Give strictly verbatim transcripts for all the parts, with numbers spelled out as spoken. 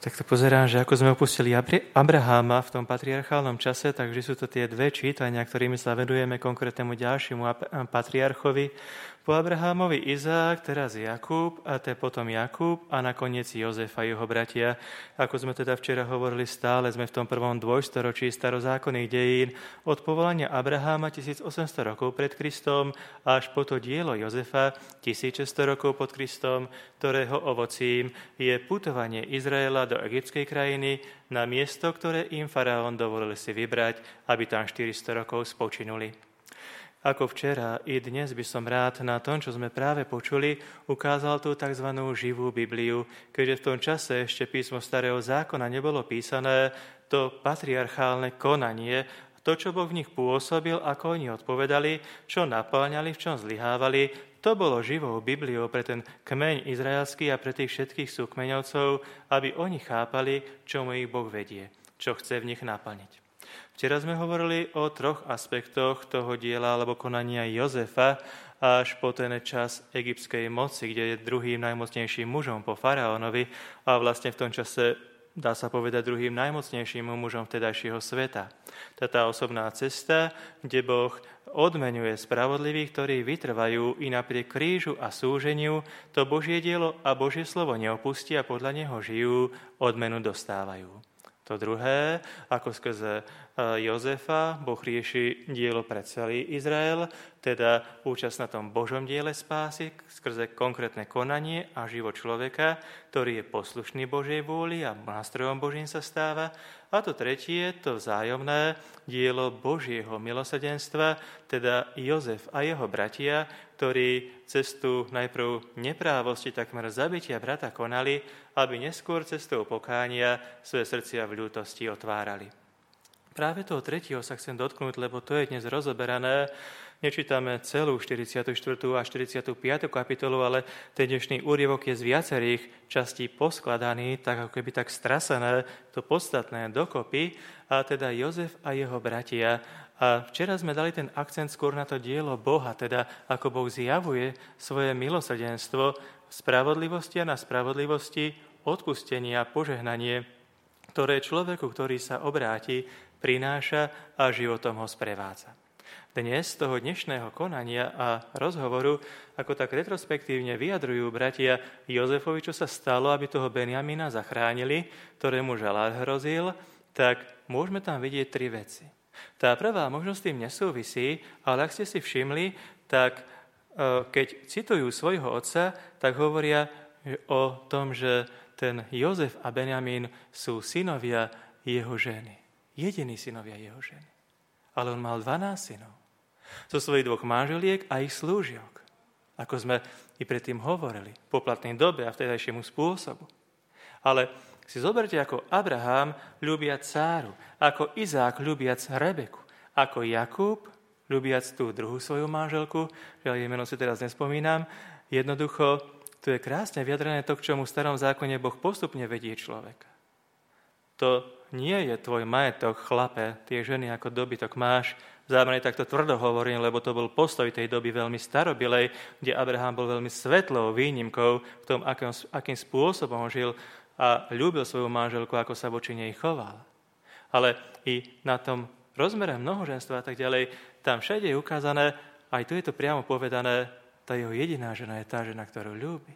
Tak to pozerám, že ako sme opustili Abraháma v tom patriarchálnom čase, takže sú to tie dve čítania, ktorými sa vedujeme konkrétnemu ďalšiemu patriarchovi. Po Abrahámovi Izák, teraz Jakub, a te potom Jakub a nakoniec Jozef a jeho bratia. Ako sme teda včera hovorili, stále sme v tom prvom dvojstoročí starozákonných dejín od povolania Abraháma tisícosemsto rokov pred Kristom až po to dielo Jozefa tisícšesťsto rokov pod Kristom, ktorého ovocím je putovanie Izraela do egyptskej krajiny na miesto, ktoré im faraón dovolil si vybrať, aby tam štyristo rokov spočinuli. Ako včera, i dnes by som rád na tom, čo sme práve počuli, ukázal tú tzv. Živú Bibliu, keďže v tom čase ešte písmo Starého zákona nebolo písané, to patriarchálne konanie, to, čo Boh v nich pôsobil, ako oni odpovedali, čo napĺňali, v čom zlyhávali, to bolo živou Bibliou pre ten kmeň izraelský a pre tých všetkých súkmeňovcov, aby oni chápali, čomu ich Boh vedie, čo chce v nich naplniť. Včera sme hovorili o troch aspektoch toho diela alebo konania Jozefa až po ten čas egyptskej moci, kde je druhým najmocnejším mužom po faraónovi a vlastne v tom čase dá sa povedať druhým najmocnejším mužom vtedajšieho sveta. Tá osobná cesta, kde Boh odmenuje spravodlivých, ktorí vytrvajú i napriek krížu a súženiu, to Božie dielo a Božie slovo neopustí a podľa neho žijú, odmenu dostávajú. To druhé, ako skrze Jozefa Boh rieši dielo pre celý Izrael, teda účasť na tom Božom diele spásy skrze konkrétne konanie a život človeka, ktorý je poslušný Božej vôli a nástrojom Božím sa stáva. A to tretie, to vzájomné dielo Božieho milosrdenstva, teda Jozef a jeho bratia, ktorí cestu najprv neprávosti, takmer zabitia brata konali, aby neskôr cestou pokánia svoje srdcia v ľútosti otvárali. Práve toho tretieho sa chcem dotknúť, lebo to je dnes rozoberané. Nečítame celú štyridsiatu štvrtú a štyridsiatu piatu kapitolu, ale ten dnešný úryvok je z viacerých častí poskladaný, tak ako keby tak strasené, to podstatné dokopy, a teda Jozef a jeho bratia. A včera sme dali ten akcent skôr na to dielo Boha, teda ako Boh zjavuje svoje milosrdenstvo v spravodlivosti a na spravodlivosti, odpustenie a požehnanie, ktoré človeku, ktorý sa obráti, prináša a životom ho sprevádza. Dnes z toho dnešného konania a rozhovoru, ako tak retrospektívne vyjadrujú bratia Jozefovi, čo sa stalo, aby toho Benjamina zachránili, ktorému žalát hrozil, tak môžeme tam vidieť tri veci. Tá prvá možno s tým nesúvisí, ale ak ste si všimli, tak keď citujú svojho otca, tak hovoria o tom, že ten Jozef a Benjamín sú synovia jeho ženy. Jediní synovia jeho ženy. Ale on mal dvanásť synov. Zo svojich dvoch manželiek a ich slúžiok. Ako sme i predtým hovorili, v poplatnej dobe a vtedajšiemu spôsobu. Ale si zoberte, ako Abraham ľúbiac Sáru, ako Izák ľúbiac Rebeku, ako Jakub ľúbiac tú druhú svoju manželku, že jej meno si teraz nespomínam, jednoducho tu je krásne vyjadrené to, k čomu v starom zákone Boh postupne vedie človeka. To nie je tvoj majetok, chlape, tie ženy ako dobytok máš. Zámerne takto tvrdo hovorím, lebo to bol postoj tej doby veľmi starobilej, kde Abraham bol veľmi svetlou výnimkou v tom, akým, akým spôsobom žil a ľúbil svoju manželku, ako sa voči nej choval. Ale i na tom rozmere mnohoženstva a tak ďalej, tam všade je ukázané, aj tu je to priamo povedané, tá jeho jediná žena je tá žena, ktorú ľúbi.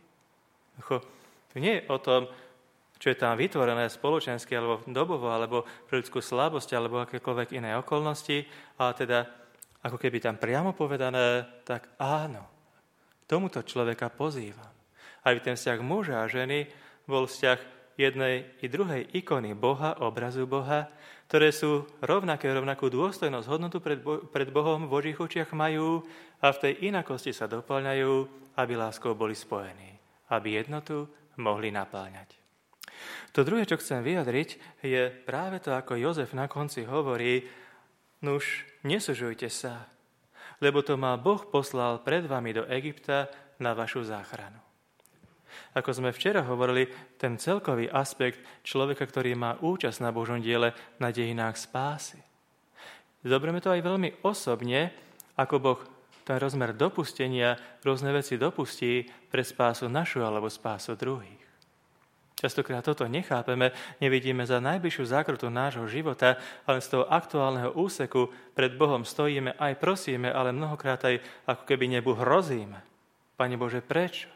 Tu nie je o tom, čo je tam vytvorené spoločensky, alebo dobovo, alebo pre ľudskú slabosť, alebo akékoľvek iné okolnosti, ale teda, ako keby tam priamo povedané, tak áno, tomuto človeka pozývam. Aby ten vzťah muža a ženy bol vzťah jednej i druhej ikony Boha, obrazu Boha, ktoré sú rovnaké, rovnakú dôstojnosť, hodnotu pred, Bo- pred Bohom v Božích očiach majú a v tej inakosti sa doplňajú, aby láskou boli spojení, aby jednotu mohli napĺňať. To druhé, čo chcem vyjadriť, je práve to, ako Jozef na konci hovorí, nuž, nesužujte sa, lebo to ma Boh poslal pred vami do Egypta na vašu záchranu. Ako sme včera hovorili, ten celkový aspekt človeka, ktorý má účasť na Božom diele, na dejinách spásy. Zoberme to aj veľmi osobne, ako Boh ten rozmer dopustenia, rôzne veci dopustí pre spásu našu alebo spásu druhých. Častokrát toto nechápeme, nevidíme za najbližšiu zákrutu nášho života, ale z toho aktuálneho úseku pred Bohom stojíme, aj prosíme, ale mnohokrát aj ako keby nebu hrozíme. Pane Bože, prečo?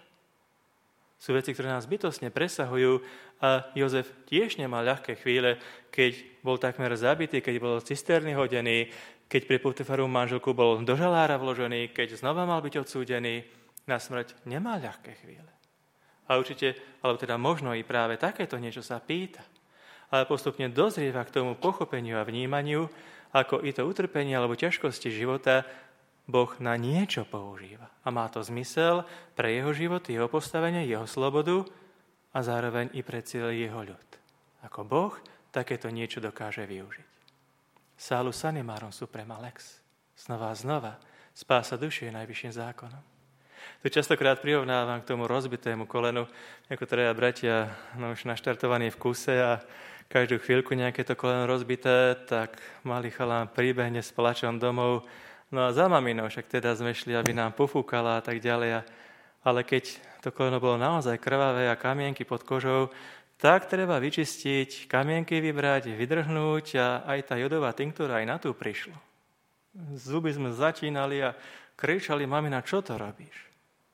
Sú veci, ktoré nás bytostne presahujú a Jozef tiež nemal ľahké chvíle, keď bol takmer zabitý, keď bol z cisterny hodený, keď pri Potifarovú manželku bol do žalára vložený, keď znova mal byť odsúdený na smrť. Nemal ľahké chvíle. A určite, alebo teda možno i práve takéto niečo sa pýta. Ale postupne dozrieva k tomu pochopeniu a vnímaniu, ako i to utrpenie alebo ťažkosti života Boh na niečo používa. A má to zmysel pre jeho život, jeho postavenie, jeho slobodu a zároveň i pre celý jeho ľud. Ako Boh takéto niečo dokáže využiť. Salus animarum suprema lex. Znova a znova. Spása duše je najvyšším zákonom. Tu častokrát prirovnávam k tomu rozbitému kolenu, ako traja bratia, no už naštartovaní v kuse a každú chvíľku nejaké to koleno rozbité, tak malý chalán príbehne s plačom domov. No a za maminou však teda sme šli, aby nám pofúkala a tak ďalej. Ale keď to koleno bolo naozaj krvavé a kamienky pod kožou, tak treba vyčistiť, kamienky vybrať, vydrhnúť a aj tá jodová tinktúra aj na tú prišlo. Zuby sme začínali a kričali, mamina, čo to robíš?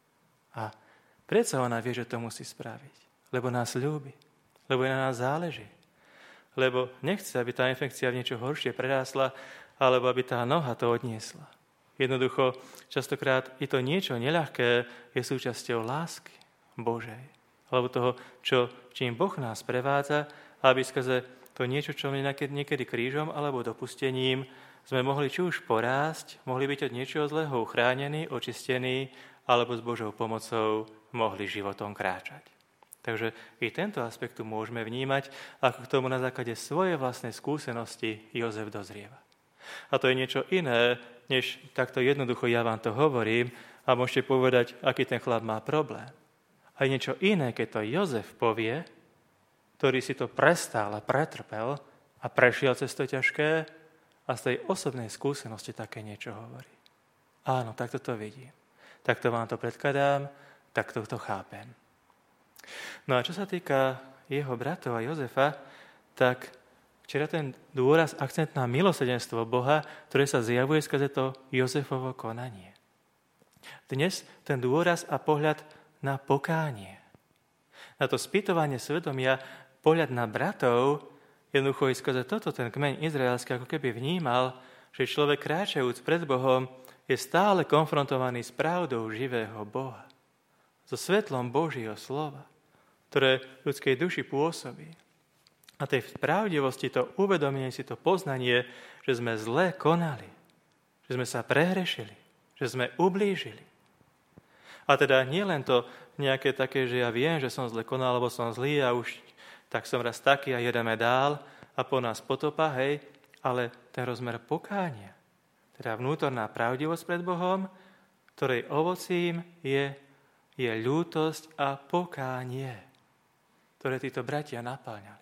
A predsa ona vie, že to musí spraviť, lebo nás ľúbi, lebo na nás záleží, lebo nechce, aby tá infekcia v niečo horšie prerásla, alebo aby tá noha to odniesla. Jednoducho, častokrát i to niečo neľahké je súčasťou lásky Božej, alebo toho, čo, čím Boh nás prevádza, aby skrze to niečo, čo my niekedy krížom alebo dopustením sme mohli či už porásť, mohli byť od niečoho zlého uchránení, očistení, alebo s Božou pomocou mohli životom kráčať. Takže i tento aspekt tu môžeme vnímať, ako k tomu na základe svojej vlastnej skúsenosti Jozef dozrieva. A to je niečo iné, než takto jednoducho ja vám to hovorím a môžete povedať, aký ten chlap má problém. A je niečo iné, keď to Jozef povie, ktorý si to prestál a pretrpel a prešiel cez to ťažké a z tej osobnej skúsenosti také niečo hovorí. Áno, takto to vidím. Takto vám to predkladám, takto to chápem. No a čo sa týka jeho bratov a Jozefa, tak včera ten dôraz, akcent na milosrdenstvo Boha, ktoré sa zjavuje skrze to Jozefovo konanie. Dnes ten dôraz a pohľad na pokánie. Na to spýtovanie svedomia, pohľad na bratov, jednoducho i skrze toto ten kmeň izraelský ako keby vnímal, že človek kráčajúc pred Bohom je stále konfrontovaný s pravdou živého Boha, so svetlom Božieho slova, ktoré v ľudskej duši pôsobí. A tej pravdivosti, to uvedomenie si, to poznanie, že sme zle konali, že sme sa prehrešili, že sme ublížili. A teda nie len to nejaké také, že ja viem, že som zle konal, alebo som zlý a už tak som raz taký a jedeme dál a po nás potopa, hej, ale ten rozmer pokánia, teda vnútorná pravdivosť pred Bohom, ktorej ovocím je, je ľútosť a pokánie, ktoré títo bratia napĺňali.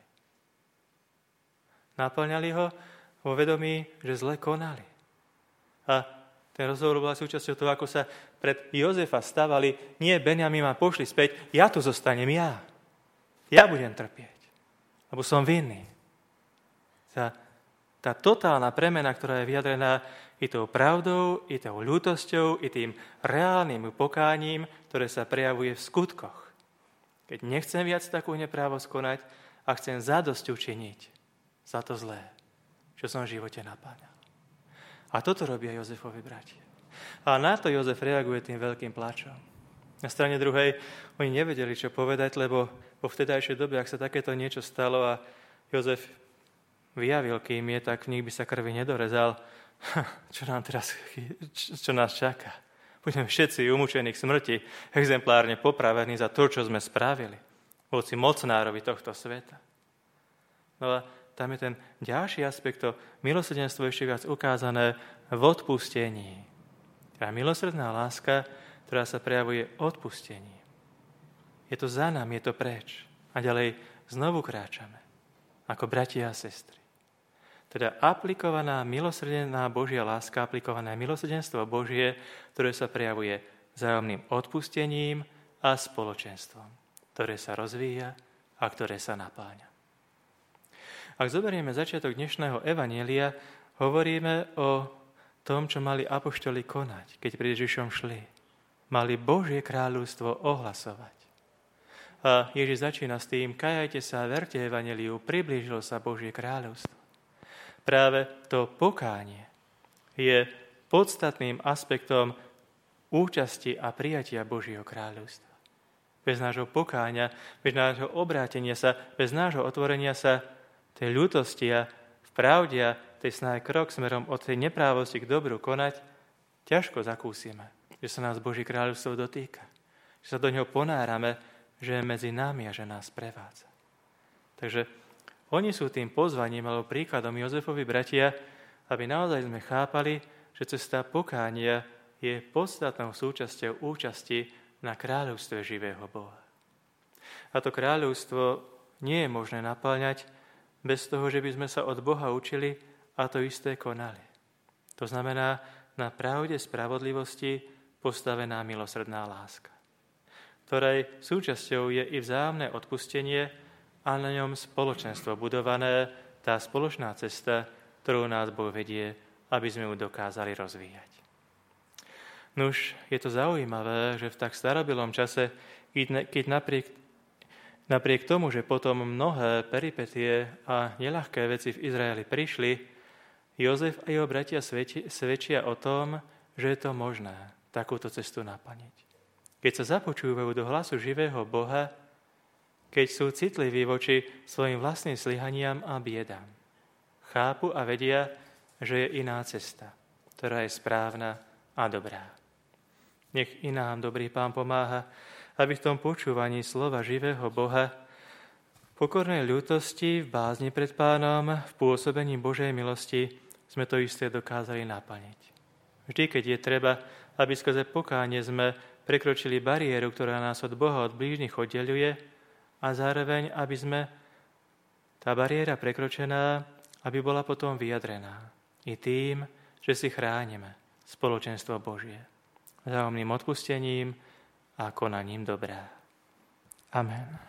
Napĺňali ho vo vedomí, že zle konali. A ten rozhovor bola súčasťou toho, ako sa pred Jozefa stavali, nie Benjamin ma pošli späť, ja tu zostanem ja. Ja budem trpieť, lebo som vinný. Tá, tá totálna premena, ktorá je vyjadrená i tou pravdou, i tou ľútosťou, i tým reálnym pokáním, ktoré sa prejavuje v skutkoch. Keď nechcem viac takú neprávosť konať a chcem zadosť učiniť za to zlé, čo som v živote napáňal. A toto robia Jozefovi bratia. A na to Jozef reaguje tým veľkým plačom. Na strane druhej oni nevedeli, čo povedať, lebo po vtedajšej dobe, ak sa takéto niečo stalo a Jozef vyjavil, kým je, tak v nich by sa krvi nedorezal. Čo nám teraz, čo nás čaká? Budeme všetci umúčení k smrti, exemplárne popravení za to, čo sme spravili voči mocnárovi tohto sveta. No a tam je ten ďalší aspekt, to milosrdenstvo ešte viac ukázané v odpustení. Tá milosrdná láska, ktorá sa prejavuje odpustením. Je to za nami, je to preč. A ďalej znovu kráčame, ako bratia a sestry. Teda aplikovaná milosrdená Božia láska, aplikované milosrdenstvo Božie, ktoré sa prejavuje vzájomným odpustením a spoločenstvom, ktoré sa rozvíja a ktoré sa napáňa. Ak zoberieme začiatok dnešného evanjelia, hovoríme o tom, čo mali apoštoli konať, keď pred Ježišom šli. Mali Božie kráľovstvo ohlasovať. A Ježiš začína s tým: kajajte sa, verte evanjeliu, priblížilo sa Božie kráľovstvo. Práve to pokánie je podstatným aspektom účasti a prijatia Božieho kráľovstva. Bez nášho pokáňa, bez nášho obrátenia sa, bez nášho otvorenia sa tej ľútosti a v pravde a tej snahe krok smerom od tej neprávosti k dobru konať, ťažko zakúsime, že sa nás Božie kráľovstvo dotýka. Že sa do ňoho ponárame, že je medzi nami a že nás prevádza. Takže oni sú tým pozvaním alebo príkladom Jozefovi bratia, aby naozaj sme chápali, že cesta pokánia je podstatnou súčasťou účasti na kráľovstve živého Boha. A to kráľovstvo nie je možné naplňať bez toho, že by sme sa od Boha učili a to isté konali. To znamená na pravde spravodlivosti postavená milosrdná láska, ktorej súčasťou je i vzájomné odpustenie a na ňom spoločenstvo budované, tá spoločná cesta, ktorú nás Boh vedie, aby sme ju dokázali rozvíjať. Nuž, je to zaujímavé, že v tak starobilom čase, keď napriek Napriek tomu, že potom mnohé peripetie a neľahké veci v Izraeli prišli, Jozef a jeho bratia svedčia o tom, že je to možné takúto cestu naplniť. Keď sa započúvajú do hlasu živého Boha, keď sú citliví voči svojim vlastným zlyhaniam a biedám, chápu a vedia, že je iná cesta, ktorá je správna a dobrá. Nech i nám dobrý Pán pomáha, aby v tom počúvaní slova živého Boha, v pokornej ľútosti, v bázni pred Pánom, v pôsobení Božej milosti sme to isté dokázali naplniť. Vždy, keď je treba, aby skrze pokánie sme prekročili bariéru, ktorá nás od Boha, od blížnych oddeľuje, a zároveň, aby sme tá bariéra prekročená, aby bola potom vyjadrená i tým, že si chránime spoločenstvo Božie vzájomným odpustením a konaním dobrá. Amen.